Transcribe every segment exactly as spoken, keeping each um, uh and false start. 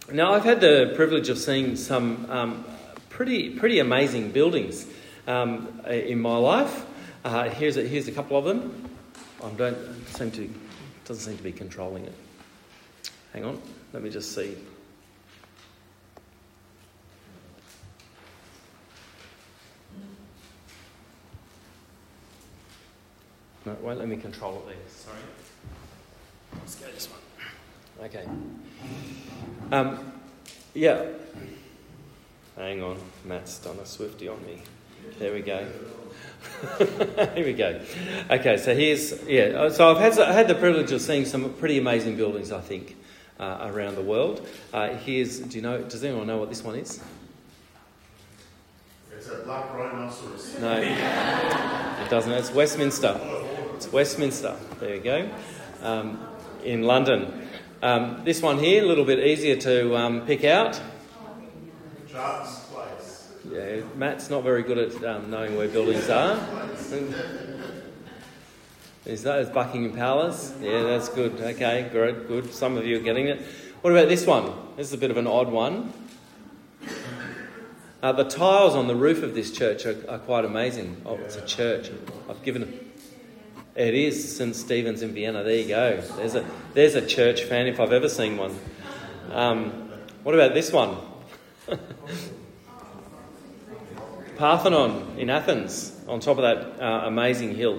Now, I've had the privilege of seeing some um, pretty pretty amazing buildings um, in my life. Uh, here's a, here's a couple of them. I don't seem to doesn't seem to be controlling it. Hang on, let me just see. No, it won't let me control it there. Sorry. Let's go this one. Okay. Um, yeah. Hang on. Matt's done a Swifty on me. There we go. Here we go. Okay, so here's... Yeah, so I've had, I had the privilege of seeing some pretty amazing buildings, I think, uh, around the world. Uh, here's... Do you know... Does anyone know what this one is? It's a black rhinoceros. No, it doesn't. It's Westminster. It's Westminster. There you go. Um, in London. Um, this one here, a little bit easier to um, pick out. Charles Place. Yeah, Matt's not very good at um, knowing where buildings are. Is that is Buckingham Palace? Yeah, that's good. Okay, good, good. Some of you are getting it. What about this one? This is a bit of an odd one. Uh, the tiles on the roof of this church are, are quite amazing. Oh, it's a church. I've given it. It is Saint Stephen's in Vienna. There you go. There's a there's a church fan if I've ever seen one. Um, what about this one? Parthenon in Athens, on top of that uh, amazing hill.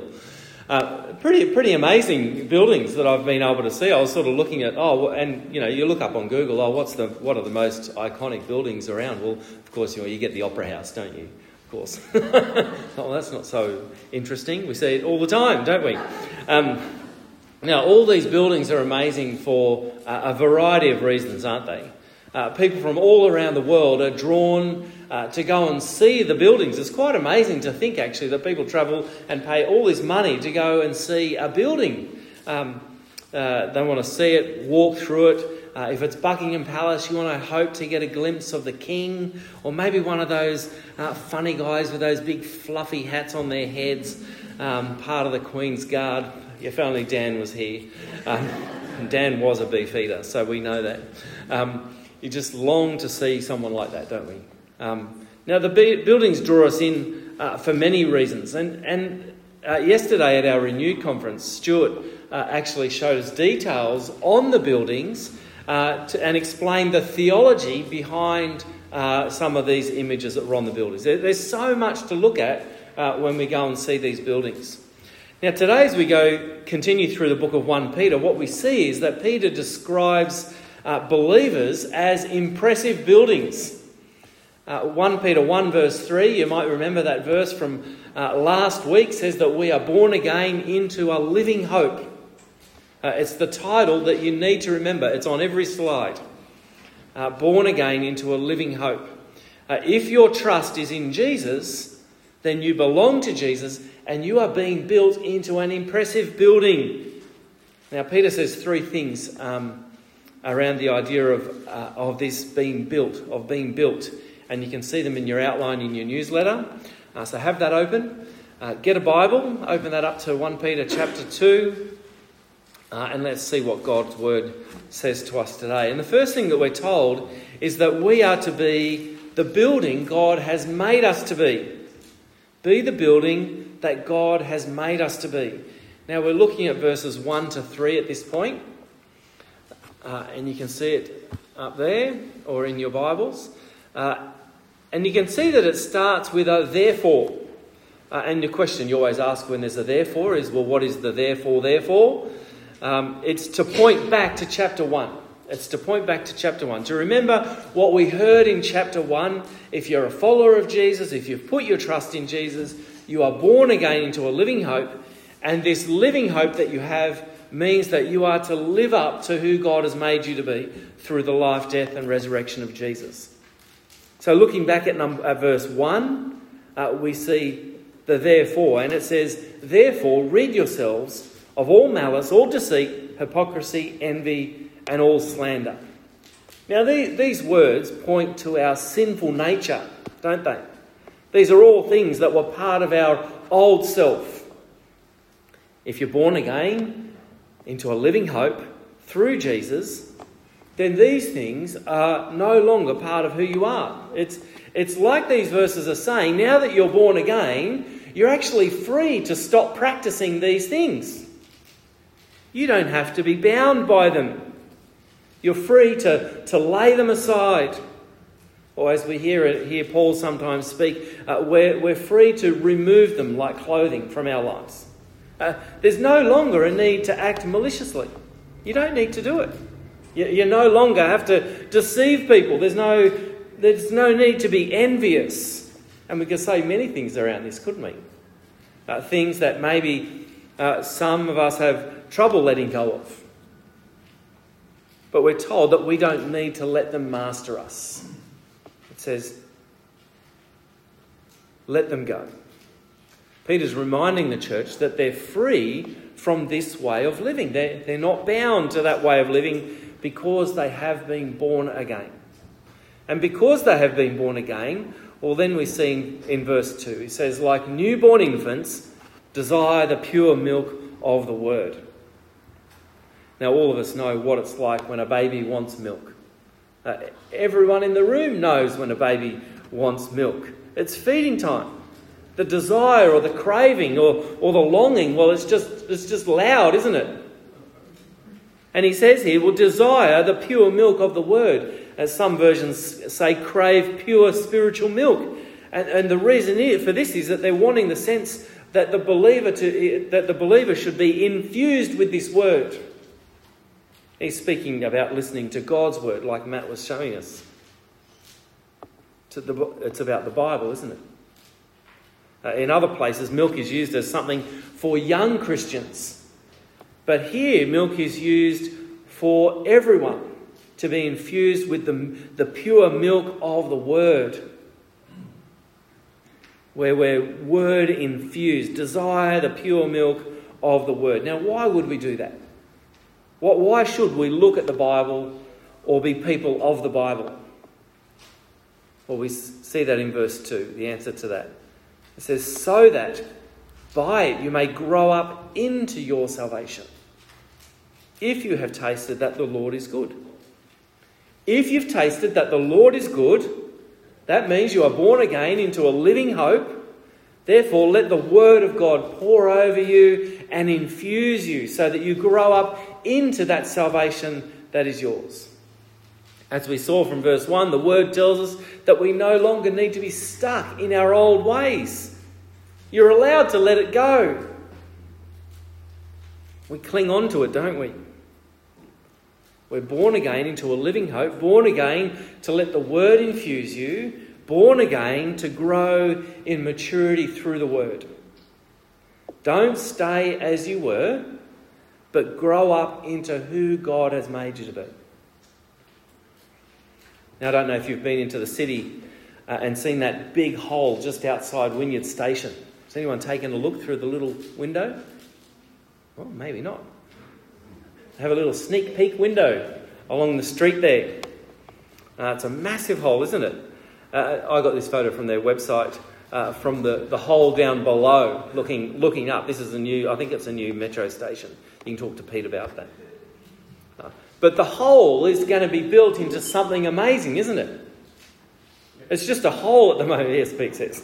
Uh, pretty pretty amazing buildings that I've been able to see. I was sort of looking at, oh, and you know, you look up on Google, oh, what's the what are the most iconic buildings around? Well, of course, you know, you get the Opera House, don't you? Of course. Oh, that's not so interesting. We see it all the time, don't we? Um, now, all these buildings are amazing for uh, a variety of reasons, aren't they? Uh, people from all around the world are drawn uh, to go and see the buildings. It's quite amazing to think, actually, that people travel and pay all this money to go and see a building. Um, uh, they want to see it, walk through it. Uh, if it's Buckingham Palace, you want to hope to get a glimpse of the king, or maybe one of those uh, funny guys with those big fluffy hats on their heads, um, part of the Queen's Guard. If only Dan was here. Um, Dan was a beefeater, so we know that. Um, you just long to see someone like that, don't we? Um, now, the be- buildings draw us in uh, for many reasons. And, and uh, yesterday at our Renewed conference, Stuart uh, actually showed us details on the buildings Uh, to, and explain the theology behind uh, some of these images that were on the buildings. There, there's so much to look at uh, when we go and see these buildings. Now, today, as we go continue through the book of First Peter, what we see is that Peter describes uh, believers as impressive buildings. Uh, First Peter one verse three, you might remember that verse from uh, last week, says that we are born again into a living hope. Uh, it's the title that you need to remember. It's on every slide. Uh, born again into a living hope. Uh, if your trust is in Jesus, then you belong to Jesus and you are being built into an impressive building. Now, Peter says three things um, around the idea of uh, of this being built, of being built. And you can see them in your outline in your newsletter. Uh, so have that open. Uh, get a Bible. Open that up to First Peter chapter two. Uh, and let's see what God's word says to us today. And the first thing that we're told is that we are to be the building God has made us to be. Be the building that God has made us to be. Now we're looking at verses one to three at this point. Uh, and you can see it up there or in your Bibles. Uh, and you can see that it starts with a therefore. Uh, and the question you always ask when there's a therefore is, well, what is the therefore, therefore? Um, it's to point back to chapter one. It's to point back to chapter one. To remember what we heard in chapter one. If you're a follower of Jesus, if you've put your trust in Jesus, you are born again into a living hope. And this living hope that you have means that you are to live up to who God has made you to be through the life, death and resurrection of Jesus. So looking back at, number, at verse one, uh, we see the therefore. And it says, therefore, rid yourselves of all malice, all deceit, hypocrisy, envy, and all slander. Now, these, these words point to our sinful nature, don't they? These are all things that were part of our old self. If you're born again into a living hope through Jesus, then these things are no longer part of who you are. It's, it's like these verses are saying, now that you're born again, you're actually free to stop practicing these things. You don't have to be bound by them. You're free to, to lay them aside. Or as we hear it, hear Paul sometimes speak, uh, we're, we're free to remove them like clothing from our lives. Uh, there's no longer a need to act maliciously. You don't need to do it. You, you no longer have to deceive people. There's no, there's no need to be envious. And we could say many things around this, couldn't we? Uh, things that maybe uh, some of us have trouble letting go of. But we're told that we don't need to let them master us. It says, let them go. Peter's reminding the church that they're free from this way of living. They're, they're not bound to that way of living because they have been born again. And because they have been born again, well, then we see in, in verse two, he says, like newborn infants, desire the pure milk of the word. Now, all of us know what it's like when a baby wants milk. Uh, everyone in the room knows when a baby wants milk. It's feeding time. The desire or the craving or, or the longing, well, it's just, it's just loud, isn't it? And he says here, well, desire the pure milk of the word. As some versions say, crave pure spiritual milk. And, and the reason for this is that they're wanting the sense that the believer to that the believer should be infused with this word. He's speaking about listening to God's word, like Matt was showing us. It's about the Bible, isn't it? Uh, in other places, milk is used as something for young Christians. But here, milk is used for everyone to be infused with the, the pure milk of the word. Where we're word infused. Desire the pure milk of the word. Now, why would we do that? What, why should we look at the Bible or be people of the Bible? Well, we see that in verse two, the answer to that. It says, so that by it you may grow up into your salvation, if you have tasted that the Lord is good. If you've tasted that the Lord is good, that means you are born again into a living hope. Therefore, let the word of God pour over you and infuse you so that you grow up into that salvation that is yours. As we saw from verse one, the word tells us that we no longer need to be stuck in our old ways. You're allowed to let it go. We cling on to it, don't we? We're born again into a living hope, born again to let the word infuse you, born again to grow in maturity through the word. Don't stay as you were, but grow up into who God has made you to be. Now, I don't know if you've been into the city uh, and seen that big hole just outside Wynyard Station. Has anyone taken a look through the little window? Well, maybe not. Have a little sneak peek window along the street there. Uh, it's a massive hole, isn't it? Uh, I got this photo from their website, uh, from the, the hole down below, looking looking up. This is a new, I think it's a new metro station. You can talk to Pete about that. Uh, but the hole is going to be built into something amazing, isn't it? It's just a hole at the moment. Yes, Pete says.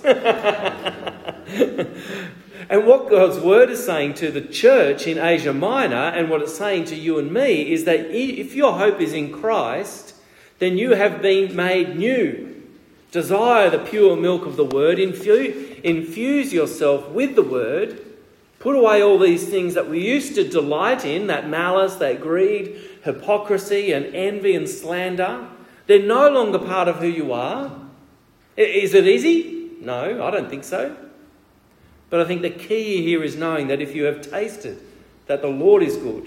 And what God's word is saying to the church in Asia Minor, and what it's saying to you and me, is that if your hope is in Christ, then you have been made new. Desire the pure milk of the word. Infuse, infuse yourself with the word. Put away all these things that we used to delight in, that malice, that greed, hypocrisy and envy and slander. They're no longer part of who you are. Is it easy? No, I don't think so. But I think the key here is knowing that if you have tasted that the Lord is good,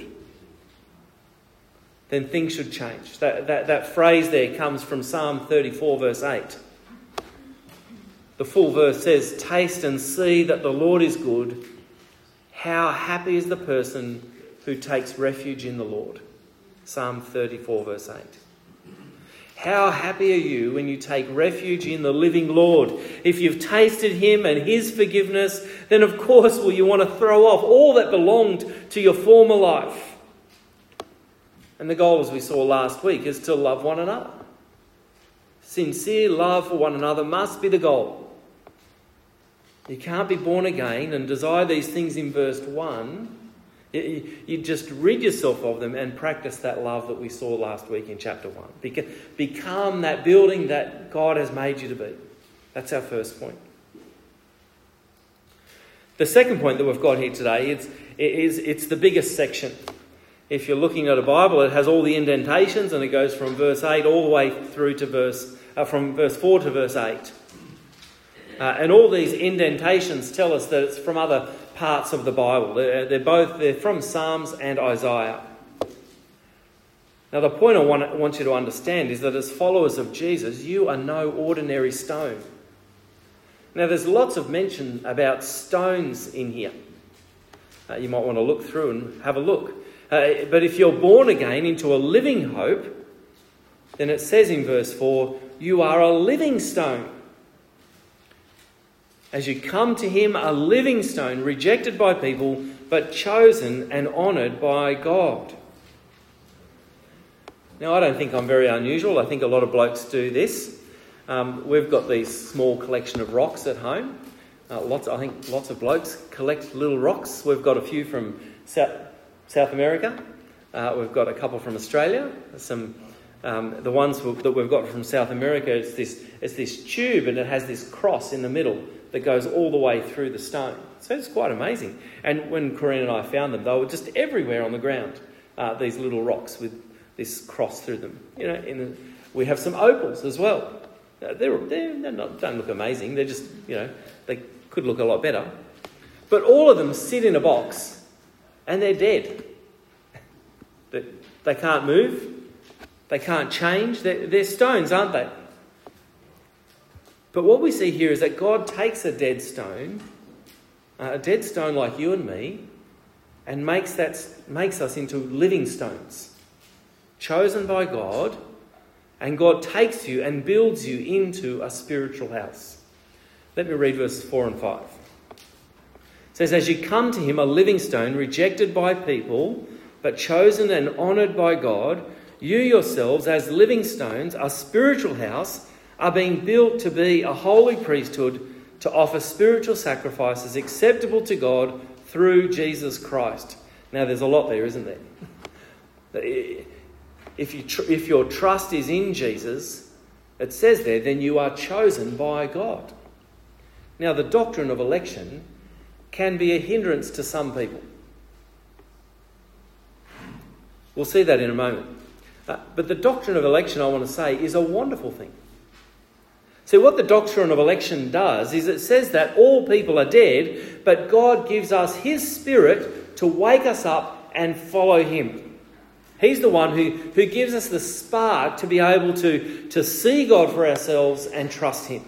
then things should change. That, that, that phrase there comes from Psalm thirty-four, verse eight. The full verse says, taste and see that the Lord is good. How happy is the person who takes refuge in the Lord. Psalm thirty-four, verse eight. How happy are you when you take refuge in the living Lord? If you've tasted him and his forgiveness, then of course will you want to throw off all that belonged to your former life. And the goal, as we saw last week, is to love one another. Sincere love for one another must be the goal. You can't be born again and desire these things in verse one. You just rid yourself of them and practice that love that we saw last week in chapter one. Become that building that God has made you to be. That's our first point. The second point that we've got here today is, is it's the biggest section. If you're looking at a Bible, it has all the indentations and it goes from verse eight all the way through to verse, uh, from verse four to verse eight. Uh, and all these indentations tell us that it's from other parts of the Bible. They're, they're both they're from Psalms and Isaiah. Now, the point I want, want you to understand is that as followers of Jesus, you are no ordinary stone. Now, there's lots of mention about stones in here. Uh, you might want to look through and have a look. Uh, but if you're born again into a living hope, then it says in verse four, you are a living stone. As you come to him, a living stone, rejected by people, but chosen and honoured by God. Now, I don't think I'm very unusual. I think a lot of blokes do this. Um, we've got these small collection of rocks at home. Uh, lots, I think lots of blokes collect little rocks. We've got a few from South, South America. Uh, we've got a couple from Australia. Some um, the ones that we've got from South America, it's this, it's this tube and it has this cross in the middle that goes all the way through the stone. So it's quite amazing. And when Corinne and I found them, they were just everywhere on the ground, uh, these little rocks with this cross through them. You know, in the, we have some opals as well. Uh, they're they're, they're not, don't look amazing. They're just, you know, they could look a lot better. But all of them sit in a box and they're dead. they, they can't move. They can't change. They're, they're stones, aren't they? But what we see here is that God takes a dead stone, uh, a dead stone like you and me, and makes that makes us into living stones, chosen by God, and God takes you and builds you into a spiritual house. Let me read verses four and five. It says, as you come to him, a living stone, rejected by people, but chosen and honoured by God, you yourselves, as living stones, a spiritual house, are being built to be a holy priesthood to offer spiritual sacrifices acceptable to God through Jesus Christ. Now, there's a lot there, isn't there? If, you tr- if your trust is in Jesus, it says there, then you are chosen by God. Now, the doctrine of election can be a hindrance to some people. We'll see that in a moment. Uh, but the doctrine of election, I want to say, is a wonderful thing. See, what the doctrine of election does is it says that all people are dead, but God gives us his Spirit to wake us up and follow him. He's the one who, who gives us the spark to be able to, to see God for ourselves and trust him.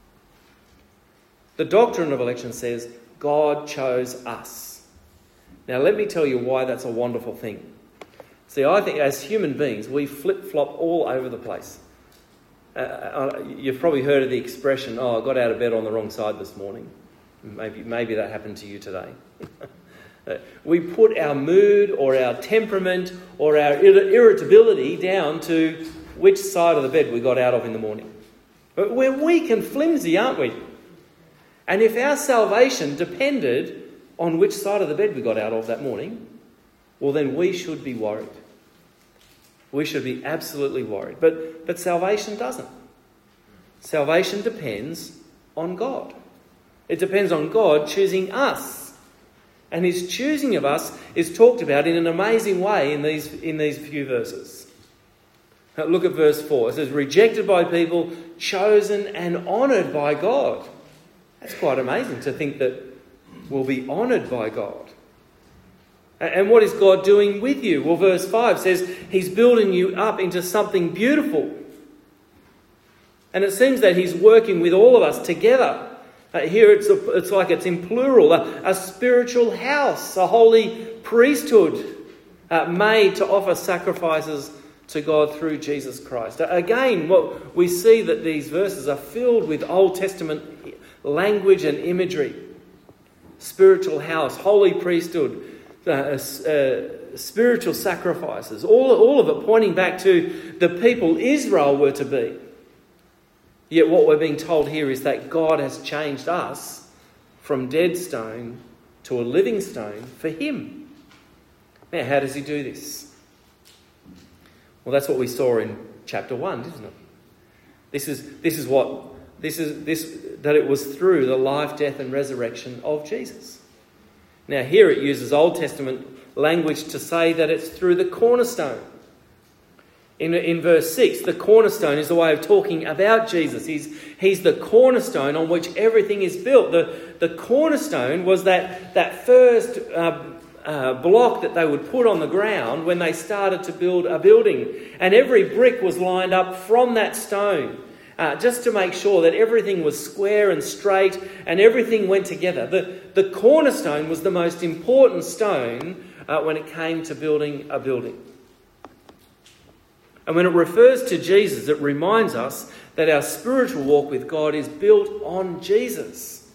The doctrine of election says God chose us. Now, let me tell you why that's a wonderful thing. See, I think as human beings, we flip-flop all over the place. Uh, you've probably heard of the expression, oh, I got out of bed on the wrong side this morning. Maybe, maybe that happened to you today. We put our mood or our temperament or our irritability down to which side of the bed we got out of in the morning. But we're weak and flimsy, aren't we? And if our salvation depended on which side of the bed we got out of that morning, well, then we should be worried. We should be absolutely worried. But, but salvation doesn't. Salvation depends on God. It depends on God choosing us. And his choosing of us is talked about in an amazing way in these, in these few verses. Now look at verse four. It says, rejected by people, chosen and honoured by God. That's quite amazing to think that we'll be honoured by God. And what is God doing with you? Well, verse five says he's building you up into something beautiful. And it seems that he's working with all of us together. Uh, here it's, a, it's like it's in plural, a, a spiritual house, a holy priesthood uh, made to offer sacrifices to God through Jesus Christ. Uh, again, what we see that these verses are filled with Old Testament language and imagery. Spiritual house, holy priesthood, Uh, uh, spiritual sacrifices, all, all of it pointing back to the people Israel were to be. Yet what we're being told here is that God has changed us from dead stone to a living stone for him. Now, how does he do this? Well, that's what we saw in chapter one, isn't it? This is this is what this is this that it was through the life, death, and resurrection of Jesus. Now, here it uses Old Testament language to say that it's through the cornerstone. In, in verse six, the cornerstone is a way of talking about Jesus. He's, he's the cornerstone on which everything is built. The, the cornerstone was that, that first uh, uh, block that they would put on the ground when they started to build a building. And every brick was lined up from that stone, uh, just to make sure that everything was square and straight and everything went together. The, the cornerstone was the most important stone uh, when it came to building a building. And when it refers to Jesus, it reminds us that our spiritual walk with God is built on Jesus.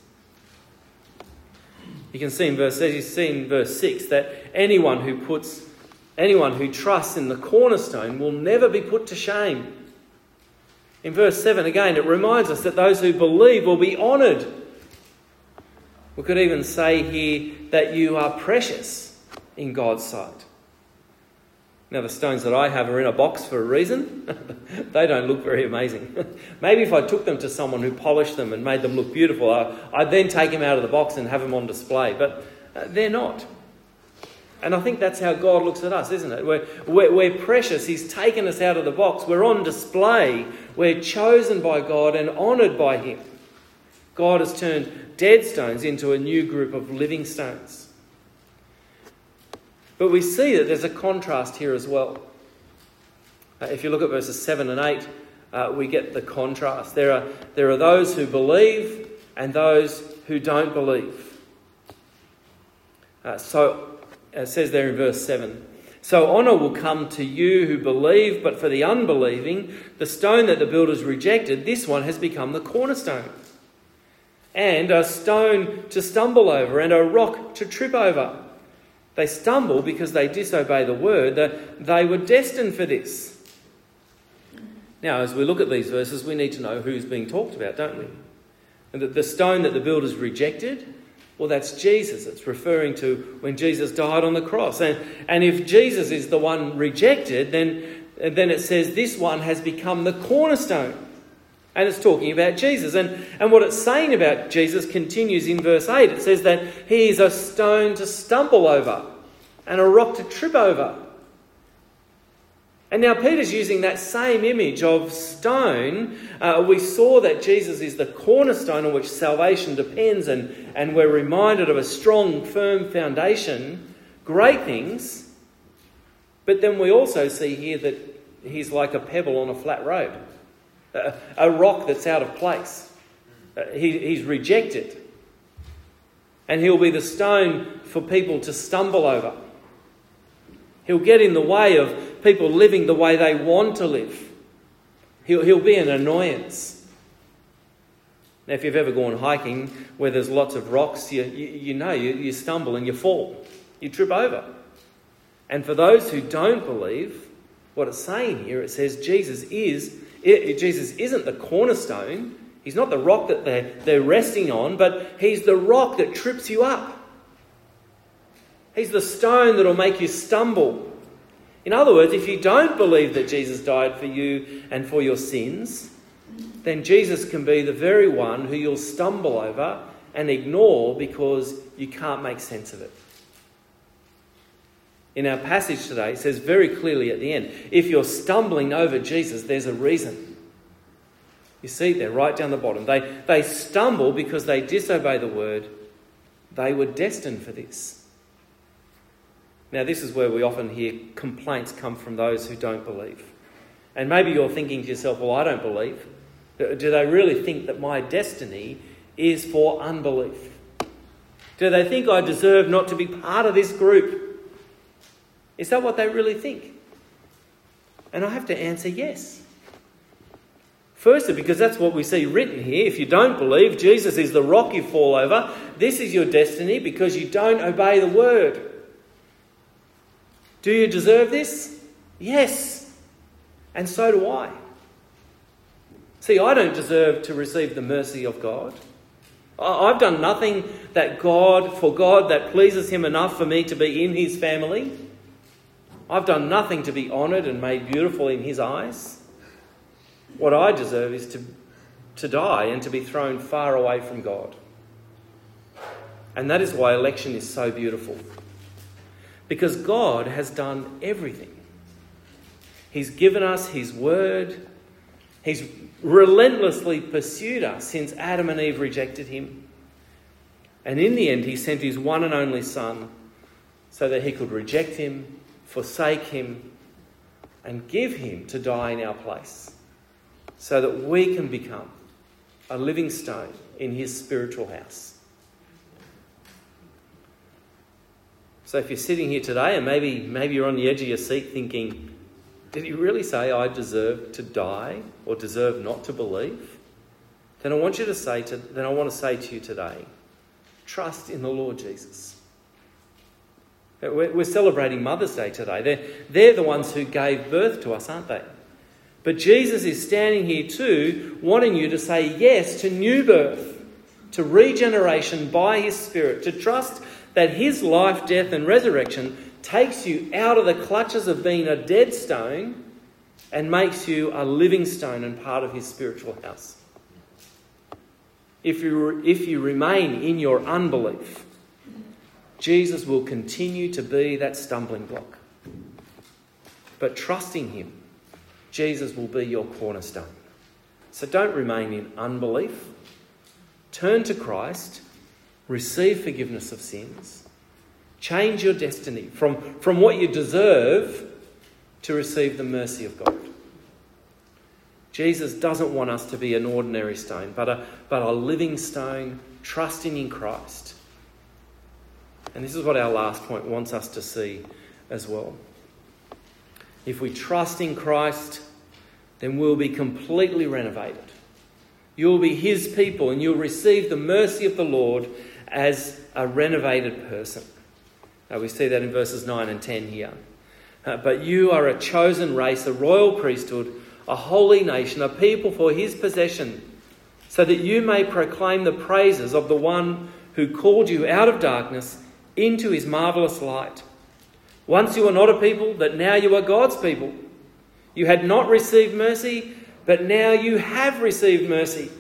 You can see in verse, as you see in verse six, that anyone who puts, anyone who trusts in the cornerstone will never be put to shame. In verse seven, again, it reminds us that those who believe will be honoured. We could even say here that you are precious in God's sight. Now, the stones that I have are in a box for a reason. They don't look very amazing. Maybe if I took them to someone who polished them and made them look beautiful, I'd then take them out of the box and have them on display. But they're not. And I think that's how God looks at us, isn't it? We're, we're, we're precious. He's taken us out of the box. We're on display. We're chosen by God and honoured by him. God has turned dead stones into a new group of living stones. But we see that there's a contrast here as well. Uh, if you look at verses seven and eight, uh, we get the contrast. There are, there are those who believe and those who don't believe. Uh, so it says there in verse seven, so honour will come to you who believe, but for the unbelieving, the stone that the builders rejected, this one has become the cornerstone, and a stone to stumble over and a rock to trip over. They stumble because they disobey the word, that they were destined for this. Now, as we look at these verses, we need to know who's being talked about, don't we? And the stone that the builders rejected, well, that's Jesus. It's referring to when Jesus died on the cross. And, and if Jesus is the one rejected, then, then it says this one has become the cornerstone. And it's talking about Jesus. And, and what it's saying about Jesus continues in verse eight. It says that he is a stone to stumble over and a rock to trip over. And now Peter's using that same image of stone. Uh, we saw that Jesus is the cornerstone on which salvation depends, and, and we're reminded of a strong, firm foundation. Great things. But then we also see here that he's like a pebble on a flat road. A, a rock that's out of place. Uh, he, he's rejected. And he'll be the stone for people to stumble over. He'll get in the way of people living the way they want to live. He'll, he'll be an annoyance. Now, if you've ever gone hiking where there's lots of rocks, you, you, you know you, you stumble and you fall. You trip over. And for those who don't believe, what it's saying here, it says Jesus is It, Jesus isn't the cornerstone. He's not the rock that they're, they're resting on, but he's the rock that trips you up. He's the stone that will make you stumble. In other words, if you don't believe that Jesus died for you and for your sins, then Jesus can be the very one who you'll stumble over and ignore because you can't make sense of it. In our passage today, it says very clearly at the end, if you're stumbling over Jesus, there's a reason. You see there, right down the bottom. They, they stumble because they disobey the word. They were destined for this. Now, this is where we often hear complaints come from those who don't believe. And maybe you're thinking to yourself, well, I don't believe. Do they really think that my destiny is for unbelief? Do they think I deserve not to be part of this group? Is that what they really think? And I have to answer yes. Firstly, because that's what we see written here. If you don't believe Jesus is the rock you fall over, this is your destiny because you don't obey the word. Do you deserve this? Yes. And so do I. See, I don't deserve to receive the mercy of God. I've done nothing that God, for God, that pleases him enough for me to be in his family. I've done nothing to be honoured and made beautiful in his eyes. What I deserve is to, to die and to be thrown far away from God. And that is why election is so beautiful. Because God has done everything. He's given us his word. He's relentlessly pursued us since Adam and Eve rejected him. And in the end, he sent his one and only Son so that he could reject him, forsake him, and give him to die in our place, so that we can become a living stone in his spiritual house. So if you're sitting here today and maybe, maybe you're on the edge of your seat thinking, did he really say I deserve to die or deserve not to believe? Then I want you to say to, then I want to say to you today, trust in the Lord Jesus. We're, we're celebrating Mother's Day today. They're, they're the ones who gave birth to us, aren't they? But Jesus is standing here too, wanting you to say yes to new birth, to regeneration by his Spirit, to trust that his life, death and resurrection takes you out of the clutches of being a dead stone and makes you a living stone and part of his spiritual house. If you, if you remain in your unbelief, Jesus will continue to be that stumbling block. But trusting him, Jesus will be your cornerstone. So don't remain in unbelief. Turn to Christ. Receive forgiveness of sins. Change your destiny from, from what you deserve to receive the mercy of God. Jesus doesn't want us to be an ordinary stone, but a, but a living stone, trusting in Christ. And this is what our last point wants us to see as well. If we trust in Christ, then we'll be completely renovated. You'll be his people and you'll receive the mercy of the Lord as a renovated person. Now we see that in verses nine and ten here. Uh, but you are a chosen race, a royal priesthood, a holy nation, a people for his possession, so that you may proclaim the praises of the one who called you out of darkness into his marvellous light. Once you were not a people, but now you are God's people. You had not received mercy, but now you have received mercy.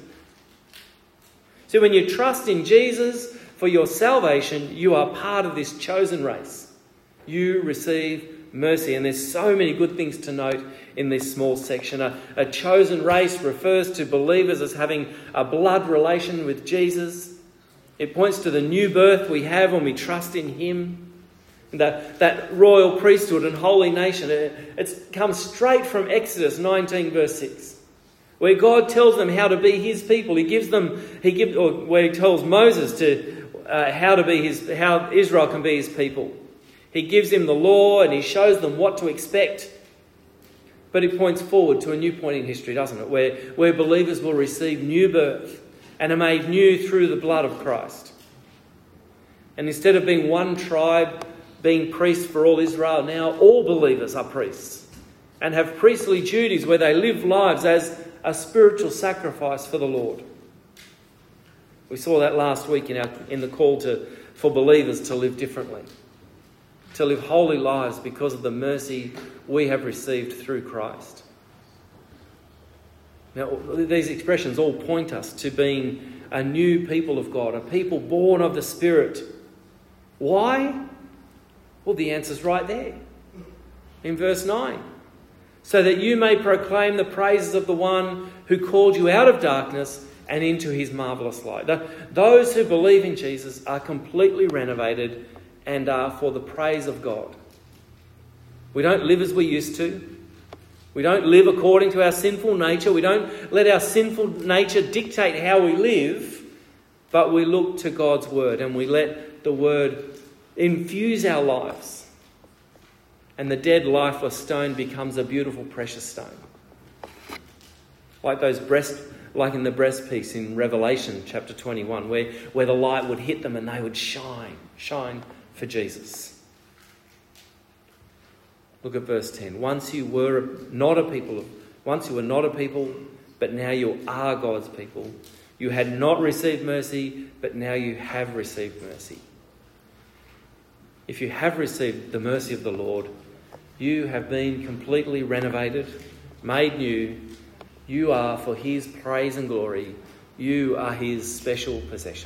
So when you trust in Jesus for your salvation, you are part of this chosen race. You receive mercy. And there's so many good things to note in this small section. A, a chosen race refers to believers as having a blood relation with Jesus. It points to the new birth we have when we trust in him. That, that royal priesthood and holy nation, it, it's comes straight from Exodus nineteen verse six. Where God tells them how to be his people. He gives them, he gives, or where he tells Moses to uh, how to be his, how Israel can be his people. He gives him the law and he shows them what to expect. But it points forward to a new point in history, doesn't it? Where, where believers will receive new birth and are made new through the blood of Christ. And instead of being one tribe, being priests for all Israel, now all believers are priests and have priestly duties where they live lives as a spiritual sacrifice for the Lord. We saw that last week in our in the call to for believers to live differently, to live holy lives because of the mercy we have received through Christ. Now, these expressions all point us to being a new people of God, a people born of the Spirit. Why? Well, the answer's right there in verse nine. So that you may proclaim the praises of the one who called you out of darkness and into his marvellous light. Those who believe in Jesus are completely renovated and are for the praise of God. We don't live as we used to. We don't live according to our sinful nature. We don't let our sinful nature dictate how we live, but we look to God's word and we let the word infuse our lives. And the dead, lifeless stone becomes a beautiful, precious stone. Like those breast, like in the breastpiece in Revelation chapter twenty-one, where, where the light would hit them and they would shine, shine for Jesus. Look at verse ten. Once you were not a people, once you were not a people, but now you are God's people. You had not received mercy, but now you have received mercy. If you have received the mercy of the Lord, you have been completely renovated, made new. You are for his praise and glory. You are his special possession.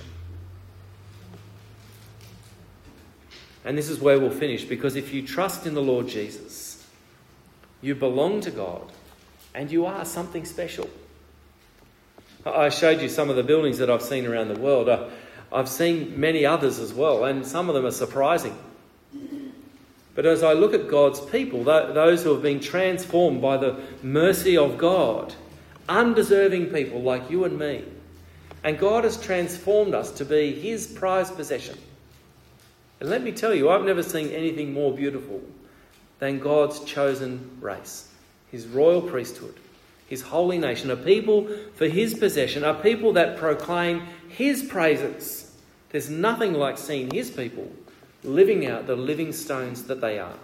And this is where we'll finish, because if you trust in the Lord Jesus, you belong to God and you are something special. I showed you some of the buildings that I've seen around the world. I've seen many others as well, and some of them are surprising. But as I look at God's people, those who have been transformed by the mercy of God, undeserving people like you and me, and God has transformed us to be his prized possession. And let me tell you, I've never seen anything more beautiful than God's chosen race, his royal priesthood, his holy nation, a people for his possession, a people that proclaim his praises. There's nothing like seeing his people living out the living stones that they are.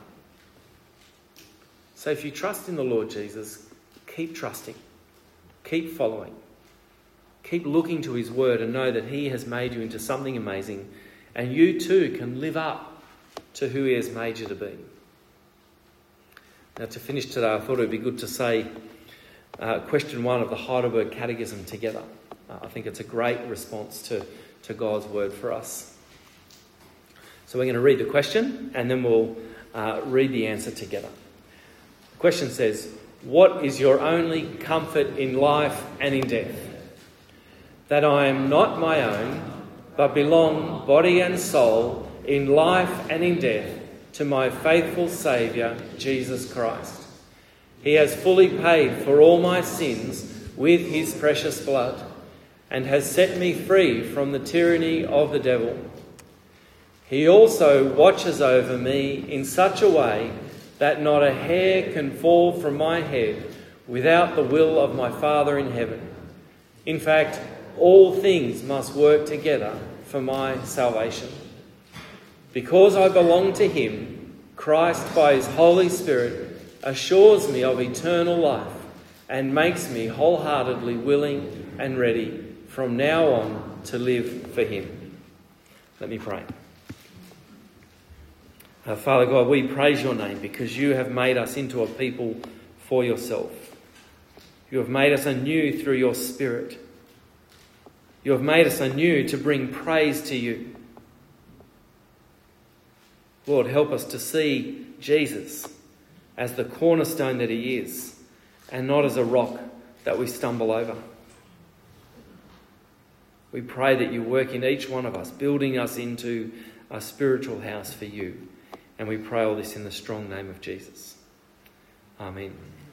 So if you trust in the Lord Jesus, keep trusting, keep following, keep looking to his word and know that he has made you into something amazing, and you too can live up to who he has made you to be. Now, to finish today, I thought it would be good to say uh, question one of the Heidelberg Catechism together. Uh, I think it's a great response to, to God's word for us. So we're going to read the question and then we'll uh, read the answer together. The question says, what is your only comfort in life and in death? That I am not my own, but belong body and soul in life and in death to my faithful Saviour, Jesus Christ. He has fully paid for all my sins with his precious blood and has set me free from the tyranny of the devil. He also watches over me in such a way that not a hair can fall from my head without the will of my Father in heaven. In fact, all things must work together for my salvation. Because I belong to him, Christ by his Holy Spirit assures me of eternal life and makes me wholeheartedly willing and ready from now on to live for him. Let me pray. Uh, Father God, we praise your name because you have made us into a people for yourself. You have made us anew through your Spirit. You have made us anew to bring praise to you. Lord, help us to see Jesus as the cornerstone that he is and not as a rock that we stumble over. We pray that you work in each one of us, building us into a spiritual house for you. And we pray all this in the strong name of Jesus. Amen.